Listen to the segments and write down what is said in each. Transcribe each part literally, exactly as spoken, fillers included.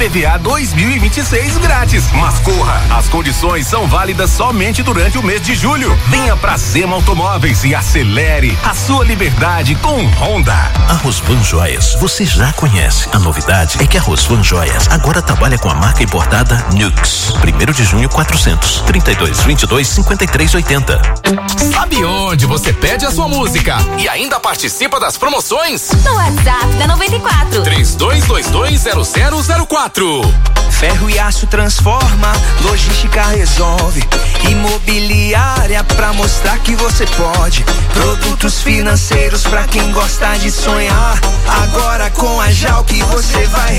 P V A dois mil e vinte e seis grátis. Mas corra, as condições são válidas somente durante o mês de julho. Venha pra Zema Automóveis e acelere a sua liberdade com Honda. A Rosvan Joias, você já conhece. A novidade é que a Rosvan Joias agora trabalha com a marca importada Nux. Primeiro de junho, quatrocentos, trinta e dois, vinte e dois, cinquenta e três, oitenta. Sabe onde você pede a sua música e ainda participa das promoções? No WhatsApp da noventa e quatro. três dois dois dois zero zero zero quatro. Ferro e aço transforma, logística resolve. Imobiliária pra mostrar que você pode. Produtos financeiros pra quem gosta de sonhar. Agora com a Jalk você vai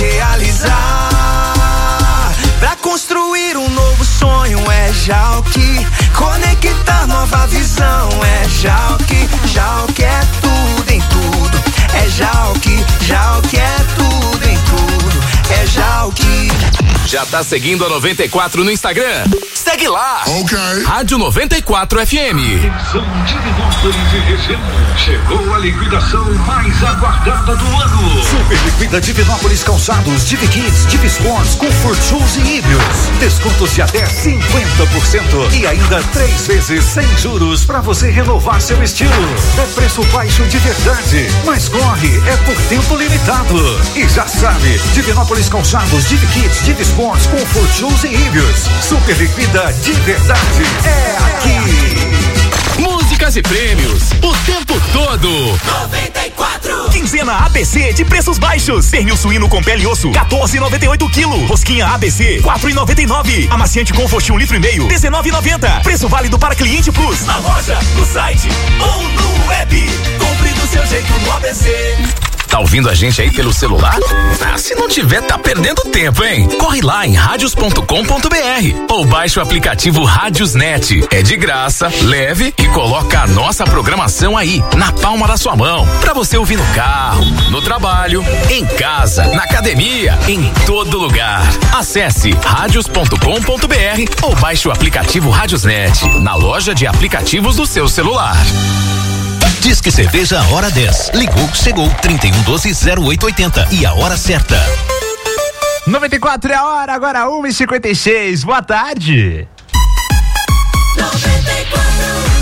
realizar. Pra construir um novo sonho é Jalk. Conectar nova visão é Jalk. Jalk é tudo em tudo. É Jalk, Jalk é tudo em tudo. É Jalk. Já tá seguindo a noventa e quatro no Instagram? Segue lá. Ok. Rádio noventa e quatro F M. Atenção Divinópolis e região. Chegou a liquidação mais aguardada do ano. Super liquida Divinópolis Calçados, Divi Kids, Divi Sports, Comfort Shoes e Híbridos. Descontos de até cinquenta por cento e ainda três vezes sem juros para você renovar seu estilo. É preço baixo de verdade, mas corre, é por tempo limitado. E já sabe, Divinópolis Calçados, Divi Kids, Divi Sports, Comfort Shoes e Híbridos. Super liquida de verdade é aqui. Músicas e prêmios o tempo todo. noventa e quatro. Quinzena A B C de preços baixos. Pernil suíno com pele e osso, quatorze e noventa e oito quilo. Rosquinha A B C, quatro e noventa e nove. Amaciante Comfort um litro e meio, dezenove e noventa. Preço válido para cliente Plus. Na loja, no site ou no web. Compre do seu jeito no A B C. Tá ouvindo a gente aí pelo celular? Ah, se não tiver, tá perdendo tempo, hein? Corre lá em radios ponto com ponto br ou baixe o aplicativo Radiosnet. É de graça, leve e coloca a nossa programação aí, na palma da sua mão, pra você ouvir no carro, no trabalho, em casa, na academia, em todo lugar. Acesse radios ponto com ponto br ou baixe o aplicativo Radiosnet na loja de aplicativos do seu celular. Disque Cerveja a hora dez. Ligou, chegou, trinta e um, doze, zero oito, oitenta. E a hora certa. noventa e quatro é a hora, agora uma e cinquenta e seis. Boa tarde. noventa e quatro.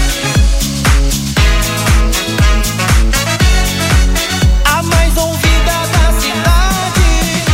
A mais ouvida da cidade.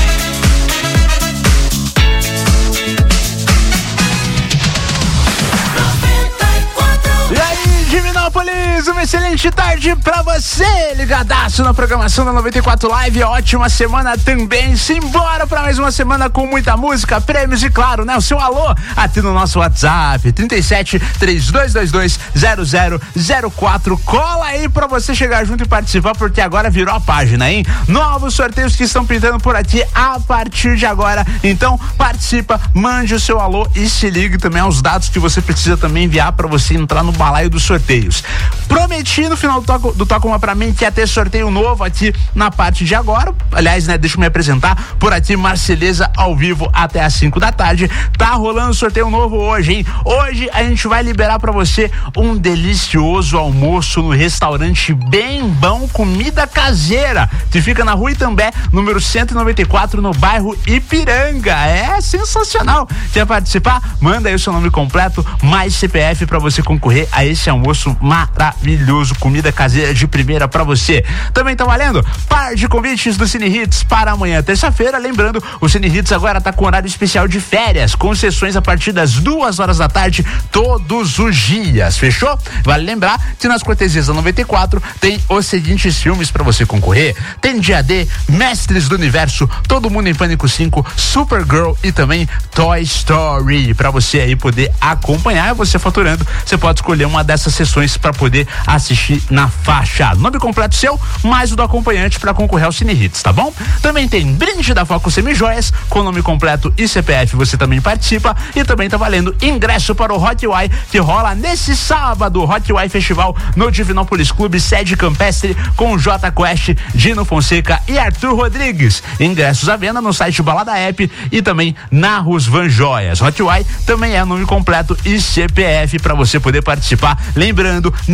noventa e quatro. E aí, Divinópolis, uma excelente tarde pra você, ligadaço na programação da noventa e quatro Live. Ótima semana também. Simbora pra mais uma semana com muita música, prêmios e, claro, né, o seu alô aqui no nosso WhatsApp, trinta e sete, três dois dois dois, zero zero zero quatro. Cola aí pra você chegar junto e participar, porque agora virou a página, hein? Novos sorteios que estão pintando por aqui a partir de agora. Então, participa, mande o seu alô e se ligue também aos dados que você precisa também enviar pra você entrar no balaio dos sorteios. Prometi no final do Toca, do Toca Uma Pra Mim que ia ter sorteio novo aqui na parte de agora. Aliás, né, deixa eu me apresentar por aqui, Marceleza, ao vivo até às cinco da tarde. Tá rolando sorteio novo hoje, hein? Hoje a gente vai liberar pra você um delicioso almoço no restaurante bem bom, comida caseira, que fica na Rua Itambé, número cento e noventa e quatro, no bairro Ipiranga. É sensacional. Quer participar? Manda aí o seu nome completo, mais C P F pra você concorrer a esse almoço maravilhoso, comida caseira de primeira pra você. Também tá valendo par de convites do Cine Hits para amanhã, terça-feira. Lembrando, o Cine Hits agora tá com horário especial de férias, com sessões a partir das duas horas da tarde, todos os dias, fechou? Vale lembrar que nas cortesias da noventa e quatro tem os seguintes filmes pra você concorrer: tem Dia D, Mestres do Universo, Todo Mundo em Pânico cinco, Supergirl e também Toy Story, pra você aí poder acompanhar. Você faturando, você pode escolher uma dessas sessões para poder assistir na faixa. Nome completo seu, mais o do acompanhante para concorrer ao Cine Hits, tá bom? Também tem brinde da Foco Semijoias, com nome completo e C P F, você também participa. E também tá valendo ingresso para o Hot Wai, que rola nesse sábado, Hot Wai Festival no Divinópolis Clube, sede campestre, com J Quest, Dino Fonseca e Arthur Rodrigues. Ingressos à venda no site Balada App e também na Rosvan Joias. Hot Wai também é nome completo e C P F para você poder participar. Lembrando, não vai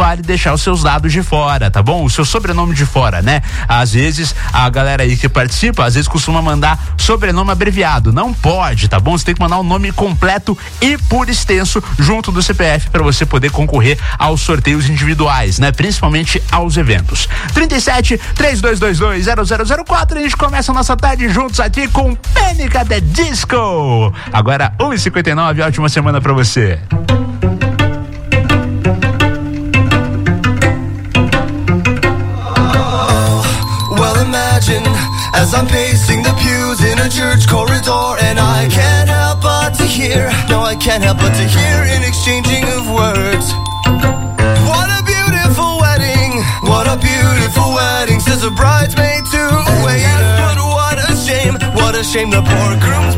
vale deixar os seus dados de fora, tá bom? O seu sobrenome de fora, né? Às vezes, a galera aí que participa, às vezes costuma mandar sobrenome abreviado. Não pode, tá bom? Você tem que mandar o nome completo e por extenso junto do C P F para você poder concorrer aos sorteios individuais, né? Principalmente aos eventos. trinta e sete, três dois dois dois, zero zero zero quatro, a gente começa a nossa tarde juntos aqui com Pânica The Disco. Agora, um e cinquenta e nove, ótima semana pra você. Well, imagine as I'm pacing the pews in a church corridor, and I can't help but to hear, no, I can't help but to hear an exchanging of words. What a beautiful wedding, what a beautiful wedding, says a bridesmaid to a waiter. But what a shame, what a shame, the poor groom's